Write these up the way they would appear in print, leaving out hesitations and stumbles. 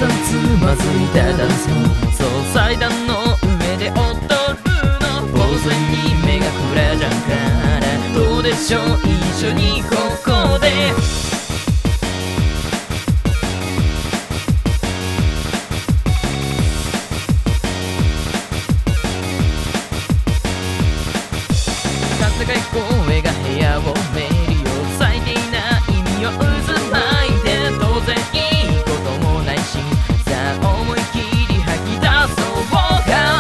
つまずいたダンスもそう祭壇の上で踊るの呆然に目がくらじゃんからどうでしょう一緒にここで風が声が部屋をめりよ咲いていない匂い渦巻いて当然いいこともないしさあ思い切り吐き出そうか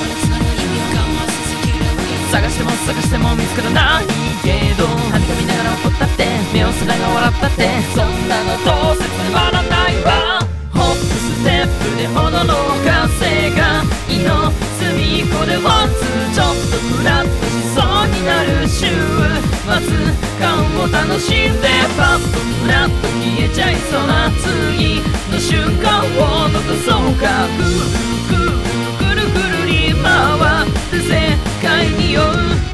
探しても見つからないけどはにかみながら怒ったって目をすらが笑ったってそんなのどうせつまらないわホップステップで踊ろうか世界の隅っこでワンツーちょっとフラッとしそうになる週末感を楽しんでパッとフラッと消えちゃいそうな次の瞬間を残そうかぐるぐるぐるぐるり回る世界に酔う